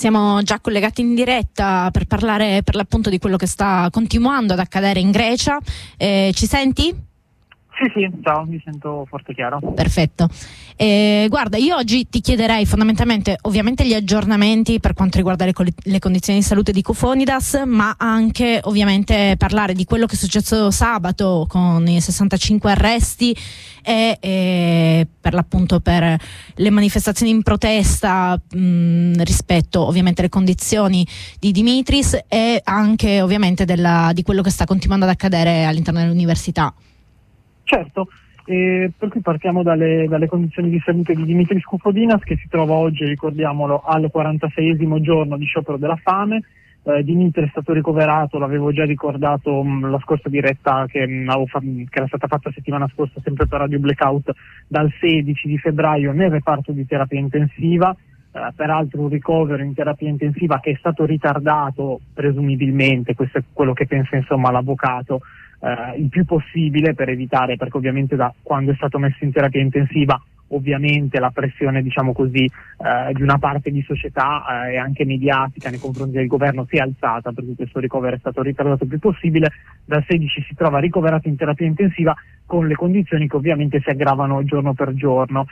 Siamo già collegati in diretta per parlare per l'appunto di quello che sta continuando ad accadere in Grecia. Ci senti? Sì, ciao, mi sento forte e chiaro. Perfetto. Guarda, io oggi ti chiederei fondamentalmente ovviamente gli aggiornamenti per quanto riguarda le condizioni di salute di Kofonidas, ma anche ovviamente parlare di quello che è successo sabato con i 65 arresti e per l'appunto per le manifestazioni in protesta rispetto ovviamente alle condizioni di Dimitris e anche ovviamente di quello che sta continuando ad accadere all'interno dell'università. Certo, per cui partiamo dalle condizioni di salute di Dimitris Kofonidas, che si trova oggi, ricordiamolo, al 46esimo giorno di sciopero della fame. Dimitri è stato ricoverato, l'avevo già ricordato la scorsa diretta che era stata fatta settimana scorsa sempre per Radio Blackout, dal 16 di febbraio nel reparto di terapia intensiva. Peraltro un ricovero in terapia intensiva che è stato ritardato presumibilmente, questo è quello che pensa insomma l'avvocato, il più possibile per evitare, perché ovviamente da quando è stato messo in terapia intensiva ovviamente la pressione, diciamo così, di una parte di società e anche mediatica nei confronti del governo si è alzata, per cui questo ricovero è stato ritardato il più possibile. Dal 16 si trova ricoverato in terapia intensiva con le condizioni che ovviamente si aggravano giorno per giorno.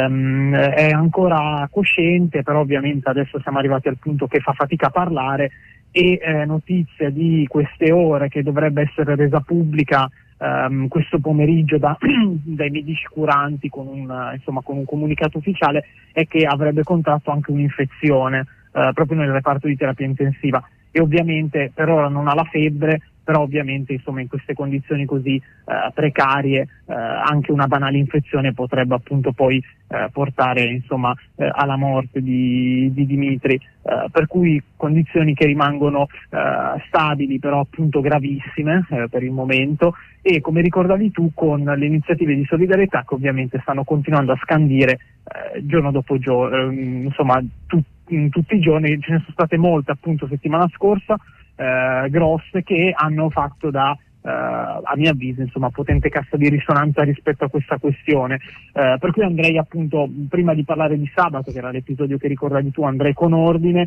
È ancora cosciente, però ovviamente adesso siamo arrivati al punto che fa fatica a parlare e notizia di queste ore che dovrebbe essere resa pubblica questo pomeriggio dai medici curanti con un comunicato ufficiale è che avrebbe contratto anche un'infezione proprio nel reparto di terapia intensiva e ovviamente per ora non ha la febbre, però ovviamente insomma in queste condizioni così precarie anche una banale infezione potrebbe appunto poi portare insomma alla morte di Dimitri, per cui condizioni che rimangono stabili però appunto gravissime per il momento, e come ricordavi tu con le iniziative di solidarietà che ovviamente stanno continuando a scandire giorno dopo giorno, insomma tutti i giorni. Ce ne sono state molte appunto settimana scorsa, grosse, che hanno fatto da a mio avviso insomma potente cassa di risonanza rispetto a questa questione, per cui andrei appunto, prima di parlare di sabato che era l'episodio che ricordavi tu, andrei con ordine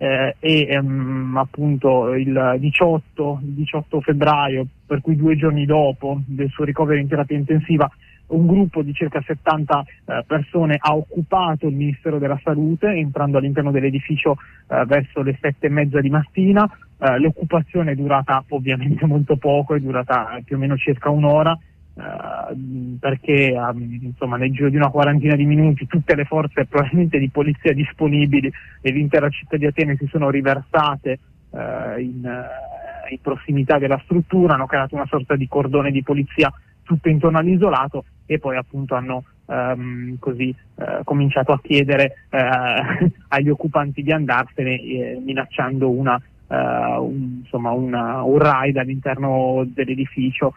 appunto il 18 febbraio, per cui 2 giorni dopo del suo ricovero in terapia intensiva, un gruppo di circa 70 persone ha occupato il Ministero della Salute entrando all'interno dell'edificio verso le 7:30 di mattina. L'occupazione è durata ovviamente molto poco, è durata più o meno circa un'ora, perché insomma nel giro di una quarantina di minuti tutte le forze probabilmente di polizia disponibili e l'intera città di Atene si sono riversate in prossimità della struttura, hanno creato una sorta di cordone di polizia tutto intorno all'isolato e poi appunto hanno cominciato a chiedere agli occupanti di andarsene, minacciando un raid all'interno dell'edificio.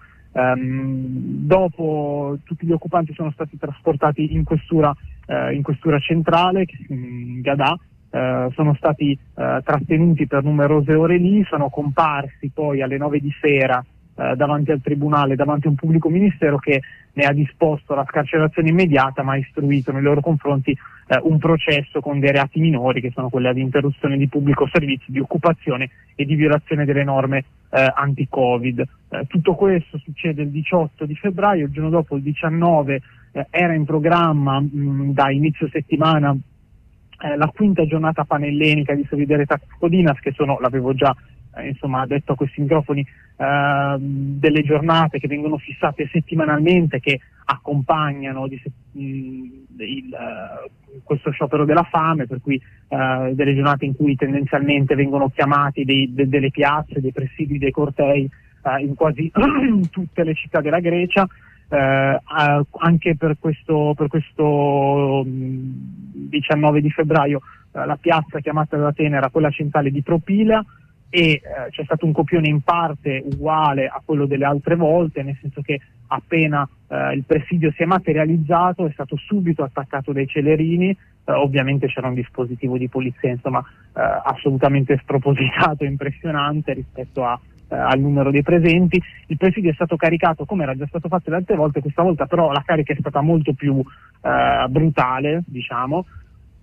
Dopo tutti gli occupanti sono stati trasportati in questura centrale, Gadà, sono stati trattenuti per numerose ore lì, sono comparsi poi alle 9 di sera davanti al tribunale, davanti a un pubblico ministero che ne ha disposto la scarcerazione immediata, ma ha istruito nei loro confronti un processo con dei reati minori, che sono quelli ad interruzione di pubblico servizio, di occupazione e di violazione delle norme anti-Covid. Tutto questo succede il 18 di febbraio, il giorno dopo, il 19, era in programma da inizio settimana la quinta giornata panellenica di solidarietà Kofonidas, che sono, l'avevo già detto a questi microfoni, delle giornate che vengono fissate settimanalmente, che accompagnano questo sciopero della fame, per cui delle giornate in cui tendenzialmente vengono chiamati delle piazze, dei presidi, dei cortei in quasi tutte le città della Grecia. Anche per questo 19 di febbraio la piazza chiamata da Atene era quella centrale di Propilea, e c'è stato un copione in parte uguale a quello delle altre volte, nel senso che appena il presidio si è materializzato è stato subito attaccato dai celerini, ovviamente c'era un dispositivo di polizia assolutamente spropositato e impressionante rispetto al numero dei presenti. Il presidio è stato caricato come era già stato fatto le altre volte, questa volta però la carica è stata molto più brutale, diciamo.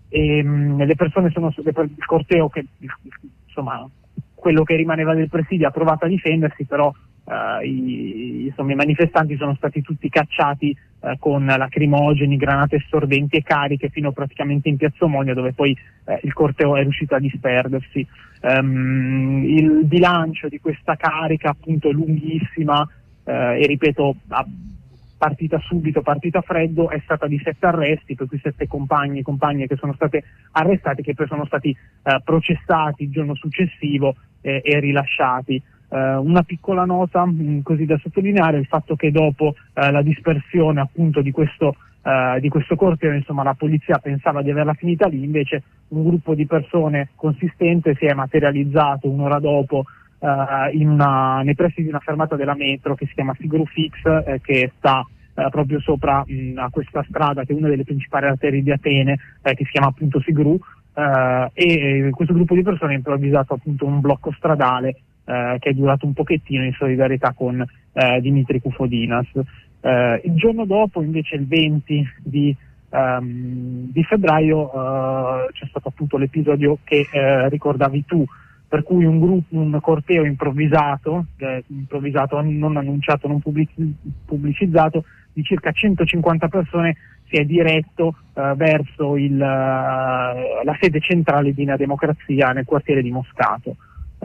e le persone il corteo che insomma quello che rimaneva del presidio ha provato a difendersi, però i manifestanti sono stati tutti cacciati con lacrimogeni, granate assorbenti e cariche fino praticamente in Piazza Omonio, dove poi il corteo è riuscito a disperdersi. Il bilancio di questa carica appunto è lunghissima e ripeto, partita subito, partita freddo, è stata di 7 arresti, per cui 7 compagni e compagne che sono state arrestati, che poi sono stati processati il giorno successivo e rilasciati. Una piccola nota così da sottolineare, il fatto che dopo la dispersione appunto di questo corteo, insomma, la polizia pensava di averla finita lì, invece un gruppo di persone consistente si è materializzato un'ora dopo nei pressi di una fermata della metro che si chiama Sigrufix, che sta proprio sopra a questa strada che è una delle principali arterie di Atene, che si chiama appunto Sigru, e questo gruppo di persone ha improvvisato appunto un blocco stradale che è durato un pochettino in solidarietà con Dimitri Koufodinas. Il giorno dopo, invece, il 20 di febbraio, c'è stato appunto l'episodio che ricordavi tu, per cui un corteo improvvisato, non annunciato, non pubblicizzato, di circa 150 persone si è diretto verso la sede centrale di Nea Democrazia nel quartiere di Moscato.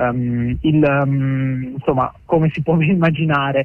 Insomma, come si può immaginare,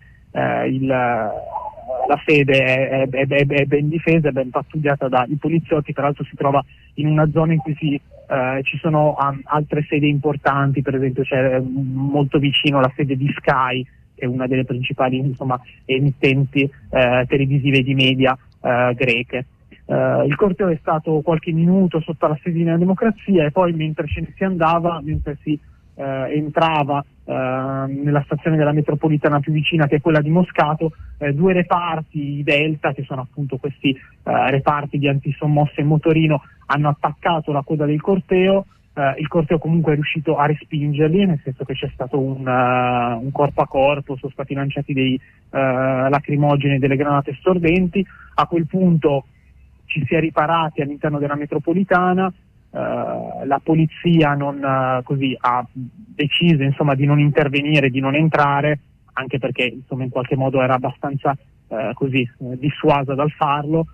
la sede è ben difesa, è ben pattugliata dai poliziotti. Tra l'altro si trova in una zona in cui ci sono altre sedi importanti, per esempio c'è molto vicino la sede di Sky, che è una delle principali, insomma, emittenti televisive di media greche. Il corteo è stato qualche minuto sotto la sede di Nea Democrazia e poi mentre si entrava nella stazione della metropolitana più vicina, che è quella di Moscato, 2 reparti Delta, che sono appunto questi reparti di antisommosse in motorino, hanno attaccato la coda del corteo. Il corteo comunque è riuscito a respingerli, nel senso che c'è stato un corpo a corpo, sono stati lanciati dei lacrimogeni e delle granate stordenti. A quel punto ci si è riparati all'interno della metropolitana. La polizia ha deciso, insomma, di non intervenire, di non entrare, anche perché, insomma, in qualche modo era abbastanza dissuasa dal farlo,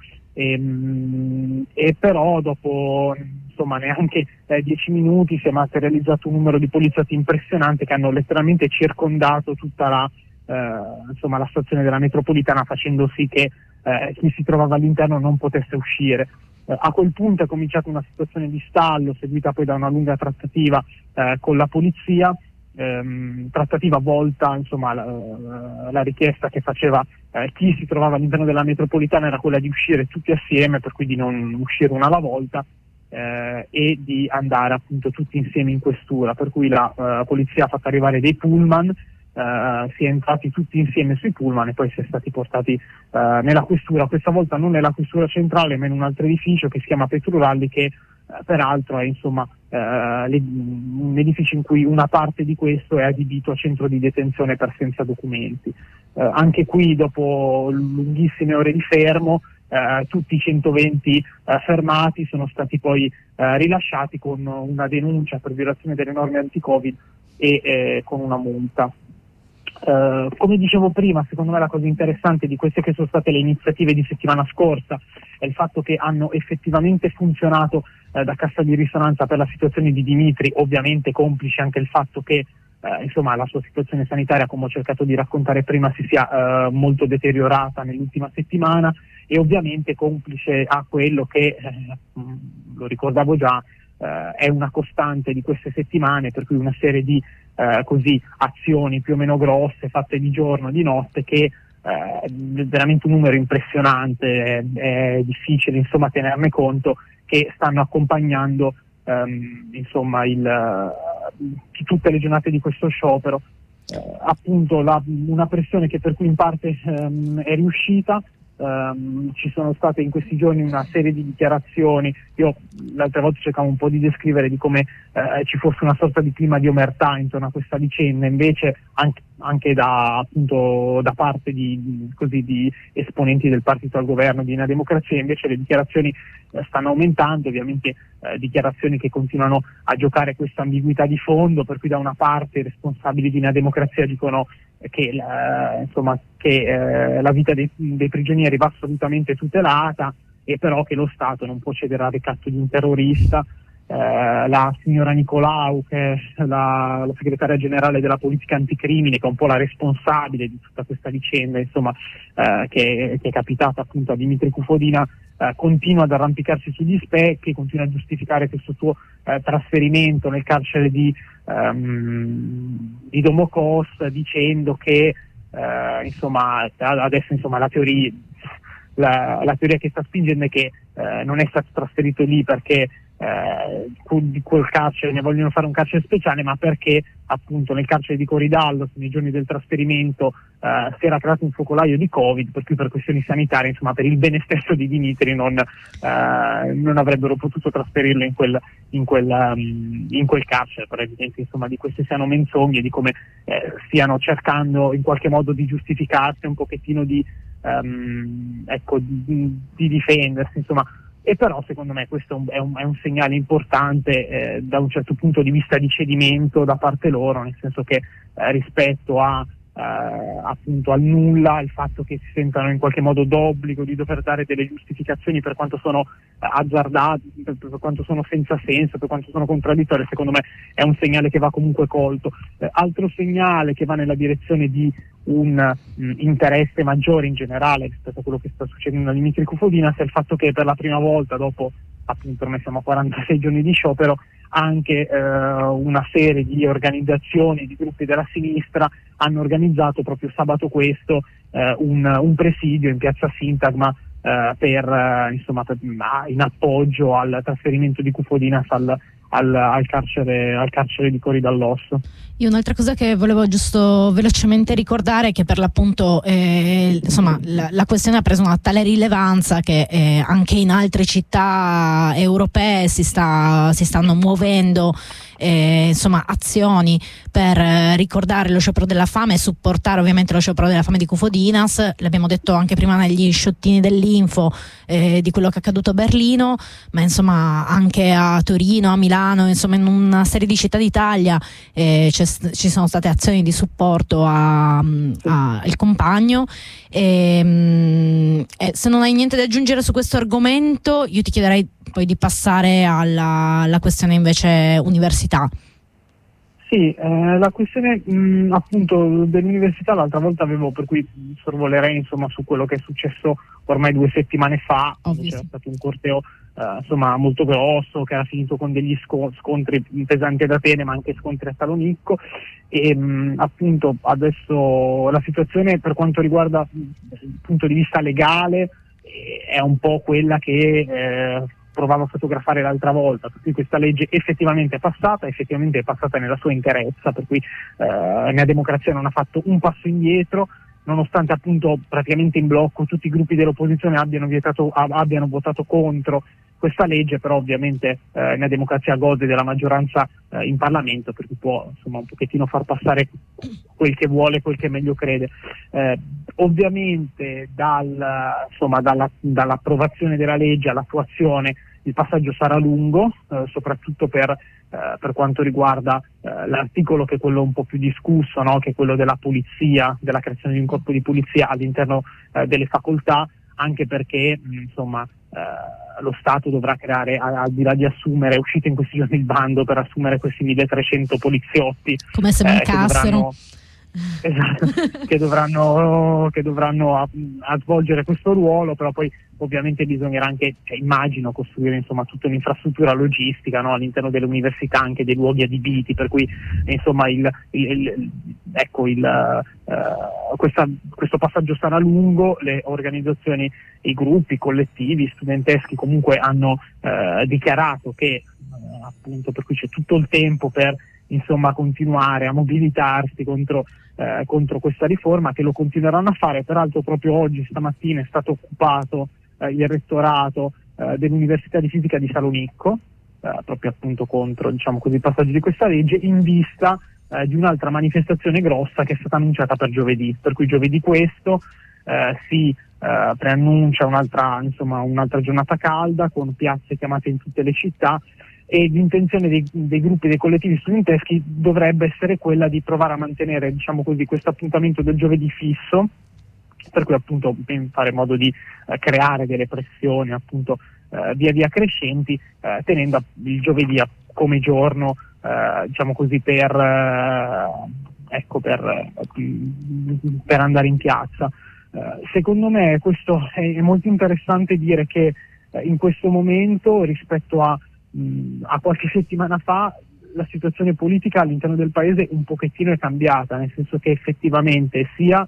e però dopo, insomma, neanche 10 minuti si è materializzato un numero di poliziotti impressionante che hanno letteralmente circondato tutta la stazione della metropolitana, facendo sì che chi si trovava all'interno non potesse uscire. A quel punto è cominciata una situazione di stallo, seguita poi da una lunga trattativa con la polizia, trattativa volta, insomma, la richiesta che faceva chi si trovava all'interno della metropolitana era quella di uscire tutti assieme, per cui di non uscire una alla volta, e di andare appunto tutti insieme in questura, per cui la polizia ha fatto arrivare dei pullman. Si è entrati tutti insieme sui pullman e poi si è stati portati nella questura, questa volta non nella questura centrale ma in un altro edificio che si chiama Petruralli, che peraltro è, insomma, un edificio in cui una parte di questo è adibito a centro di detenzione per senza documenti. Anche qui, dopo lunghissime ore di fermo, tutti i 120 fermati sono stati poi rilasciati con una denuncia per violazione delle norme anti-Covid e con una multa. Come dicevo prima, secondo me la cosa interessante di queste che sono state le iniziative di settimana scorsa è il fatto che hanno effettivamente funzionato da cassa di risonanza per la situazione di Dimitri, ovviamente complice anche il fatto che la sua situazione sanitaria, come ho cercato di raccontare prima, si sia molto deteriorata nell'ultima settimana, e ovviamente complice a quello che, lo ricordavo già, è una costante di queste settimane, per cui una serie di azioni più o meno grosse fatte di giorno, di notte, che veramente un numero impressionante, è difficile, insomma, tenerne conto, che stanno accompagnando tutte le giornate di questo sciopero. Appunto una pressione che per cui in parte è riuscita, ci sono state in questi giorni una serie di dichiarazioni. Io l'altra volta cercavo un po' di descrivere di come ci fosse una sorta di clima di omertà intorno a questa vicenda, invece anche da parte di esponenti del partito al governo di Una Democrazia, invece le dichiarazioni stanno aumentando, ovviamente dichiarazioni che continuano a giocare questa ambiguità di fondo, per cui da una parte i responsabili di Una Democrazia dicono che la vita dei prigionieri va assolutamente tutelata, e però che lo Stato non può cedere al ricatto di un terrorista. La signora Nicolau, che è la segretaria generale della politica anticrimine, che è un po' la responsabile di tutta questa vicenda, insomma, che è capitata appunto a Dimitri Kufodina, continua ad arrampicarsi sugli specchi, continua a giustificare questo suo trasferimento nel carcere di Domokos, dicendo che adesso la teoria che sta spingendo è che non è stato trasferito lì perché di quel carcere ne vogliono fare un carcere speciale, ma perché appunto nel carcere di Coridallo nei giorni del trasferimento si era creato un focolaio di Covid, per cui per questioni sanitarie, insomma, per il bene stesso di Dimitri non avrebbero potuto trasferirlo in quel carcere. Però è evidente, insomma, di queste siano menzogne, di come stiano cercando in qualche modo di giustificarsi, un pochettino di difendersi, insomma. E però secondo me questo è un segnale importante da un certo punto di vista di cedimento da parte loro, nel senso che rispetto appunto al nulla, il fatto che si sentano in qualche modo d'obbligo di dover dare delle giustificazioni per quanto sono azzardate, per quanto sono senza senso, per quanto sono contraddittorie, secondo me è un segnale che va comunque colto. Altro segnale che va nella direzione di un interesse maggiore in generale rispetto a quello che sta succedendo a Dimitri Kufodina è il fatto che per la prima volta, dopo appunto ormai siamo a 46 giorni di sciopero, anche una serie di organizzazioni, di gruppi della sinistra hanno organizzato proprio sabato questo un presidio in piazza Sintagma in appoggio al trasferimento di Kufodinas al carcere di Cori dall'Osso. Io un'altra cosa che volevo giusto velocemente ricordare è che per l'appunto la questione ha preso una tale rilevanza che anche in altre città europee si stanno muovendo azioni per ricordare lo sciopero della fame e supportare ovviamente lo sciopero della fame di Kufodinas. L'abbiamo detto anche prima negli sciottini dell'info di quello che è accaduto a Berlino, ma insomma anche a Torino, a Milano, insomma in una serie di città d'Italia ci sono state azioni di supporto al compagno. Se non hai niente da aggiungere su questo argomento, io ti chiederei poi di passare alla questione invece università. Sì, la questione appunto dell'università l'altra volta per cui sorvolerei insomma su quello che è successo ormai 2 settimane fa. C'era stato un corteo molto grosso che era finito con degli scontri pesanti ad Atene, ma anche scontri a Salonicco, e appunto adesso la situazione per quanto riguarda il punto di vista legale è un po' quella che provavo a fotografare l'altra volta, per cui questa legge effettivamente è passata nella sua interezza, per cui Nea Democrazia non ha fatto un passo indietro, nonostante appunto praticamente in blocco tutti i gruppi dell'opposizione abbiano votato contro questa legge. Però ovviamente Nea Democrazia gode della maggioranza in Parlamento, per cui può insomma un pochettino far passare quel che vuole, quel che meglio crede. Ovviamente dall'approvazione della legge all'attuazione il passaggio sarà lungo, soprattutto per quanto riguarda l'articolo che è quello un po' più discusso, no? Che è quello della polizia, della creazione di un corpo di polizia all'interno delle facoltà, anche perché lo Stato dovrà creare, al di là di assumere, è uscito in questi giorni il bando per assumere questi 1300 poliziotti, come se mancassero, che dovranno a svolgere questo ruolo. Però poi ovviamente bisognerà anche, immagino, costruire insomma tutta un'infrastruttura logistica, no? All'interno delle università, anche dei luoghi adibiti, per cui insomma questo passaggio sarà lungo. Le organizzazioni, i gruppi, i collettivi studenteschi comunque hanno dichiarato che appunto, per cui c'è tutto il tempo per insomma continuare a mobilitarsi contro contro questa riforma, che lo continueranno a fare. Peraltro proprio oggi, stamattina, è stato occupato il rettorato dell'Università di Fisica di Salonicco, proprio appunto contro, diciamo così, il passaggio di questa legge, in vista di un'altra manifestazione grossa che è stata annunciata per giovedì, per cui giovedì questo si preannuncia un'altra giornata calda, con piazze chiamate in tutte le città, e l'intenzione dei gruppi, dei collettivi studenteschi dovrebbe essere quella di provare a mantenere, diciamo così, questo appuntamento del giovedì fisso, per cui appunto fare in modo di creare delle pressioni appunto via via crescenti, tenendo il giovedì come giorno, diciamo così, per andare in piazza. Secondo me questo è molto interessante dire che in questo momento, rispetto a qualche settimana fa, la situazione politica all'interno del paese un pochettino è cambiata, nel senso che effettivamente sia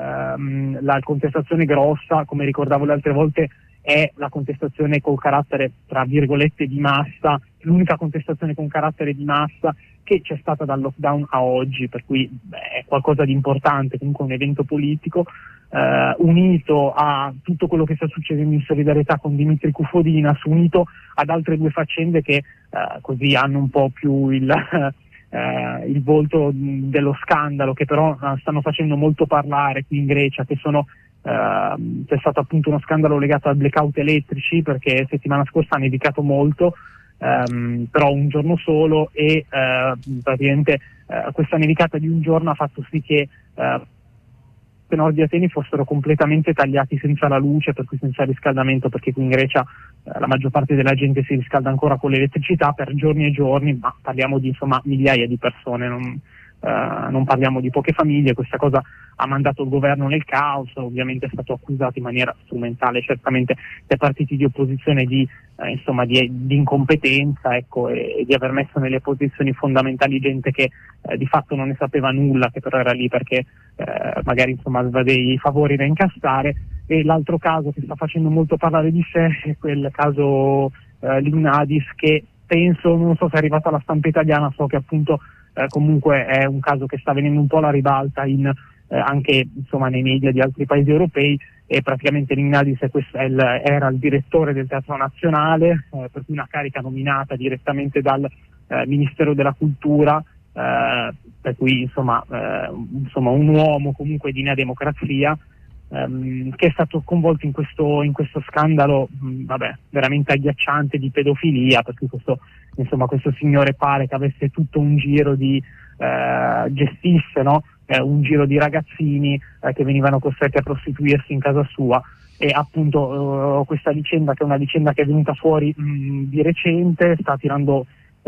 la contestazione grossa, come ricordavo le altre volte, è la contestazione col carattere, tra virgolette, di massa, l'unica contestazione con carattere di massa che c'è stata dal lockdown a oggi, per cui è qualcosa di importante, comunque un evento politico, unito a tutto quello che sta succedendo in solidarietà con Dimitri Kufodinas, unito ad altre due faccende che così hanno un po' più il volto dello scandalo, che però stanno facendo molto parlare qui in Grecia, che sono c'è stato appunto uno scandalo legato al blackout elettrici, perché settimana scorsa ha nevicato molto, però un giorno solo, e praticamente questa nevicata di un giorno ha fatto sì che nord di Atene fossero completamente tagliati senza la luce, per cui senza riscaldamento, perché qui in Grecia la maggior parte della gente si riscalda ancora con l'elettricità per giorni e giorni, ma parliamo di migliaia di persone, non parliamo di poche famiglie. Questa cosa ha mandato il governo nel caos, ovviamente è stato accusato in maniera strumentale certamente dai partiti di opposizione di incompetenza, ecco, e di aver messo nelle posizioni fondamentali gente che di fatto non ne sapeva nulla, che però era lì perché magari aveva dei favori da incassare. E l'altro caso che sta facendo molto parlare di sé è quel caso Lignadis, che penso, non so se è arrivato alla stampa italiana, so che appunto comunque è un caso che sta venendo un po' alla ribalta anche nei media di altri paesi europei, e praticamente Lignadis era il direttore del Teatro Nazionale, per cui una carica nominata direttamente dal Ministero della Cultura, per cui un uomo comunque di una democrazia, che è stato coinvolto in questo scandalo veramente agghiacciante di pedofilia, perché questo signore pare che avesse tutto un giro di gestisse un giro di ragazzini che venivano costretti a prostituirsi in casa sua, e appunto questa vicenda, che è una vicenda che è venuta fuori di recente, sta attirando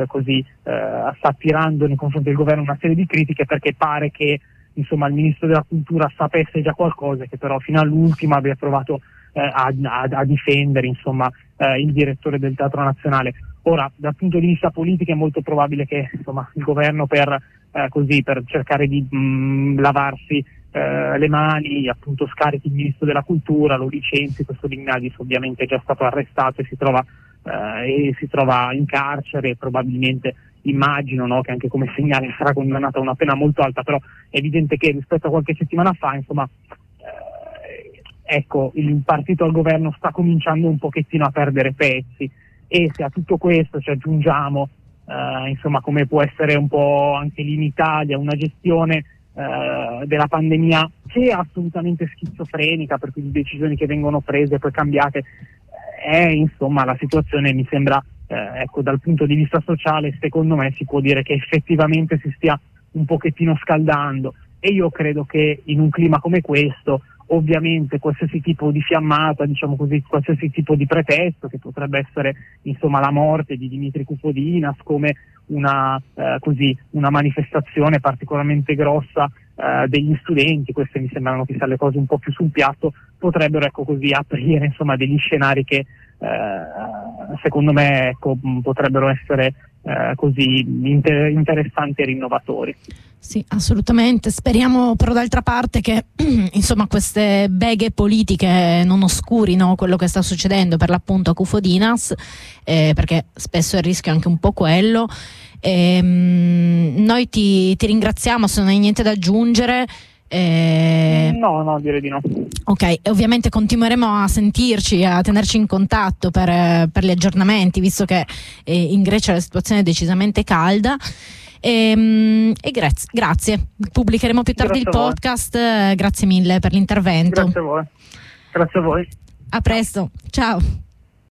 nei confronti del governo una serie di critiche, perché pare che il ministro della cultura sapesse già qualcosa, che però fino all'ultimo abbia provato a difendere il direttore del Teatro Nazionale. Ora, dal punto di vista politico è molto probabile che il governo per cercare di lavarsi le mani, appunto scarichi il ministro della cultura, lo licenzi. Questo Lignadis ovviamente è già stato arrestato e si trova in carcere, probabilmente immagino che anche come segnale sarà condannata a una pena molto alta, però è evidente che rispetto a qualche settimana fa il partito al governo sta cominciando un pochettino a perdere pezzi, e se a tutto questo ci aggiungiamo come può essere un po' anche lì in Italia una gestione della pandemia che è assolutamente schizofrenica, per cui le decisioni che vengono prese e poi cambiate, la situazione mi sembra, dal punto di vista sociale, secondo me si può dire che effettivamente si stia un pochettino scaldando, e io credo che in un clima come questo ovviamente qualsiasi tipo di fiammata, qualsiasi tipo di pretesto, che potrebbe essere la morte di Dimitri Kufodinas, come una manifestazione particolarmente grossa degli studenti, queste mi sembrano che siano le cose un po' più sul piatto, potrebbero aprire degli scenari che secondo me potrebbero essere interessanti e rinnovatori. Sì, assolutamente. Speriamo però d'altra parte che queste beghe politiche non oscurino quello che sta succedendo per l'appunto a Kufodinas, perché spesso il rischio è anche un po' quello. Noi ti ringraziamo, se non hai niente da aggiungere. No, direi di no. Ok, e ovviamente continueremo a sentirci, a tenerci in contatto per gli aggiornamenti, visto che in Grecia la situazione è decisamente calda. E grazie. Pubblicheremo più tardi il podcast. Grazie mille per l'intervento. Grazie a voi. A presto, ciao.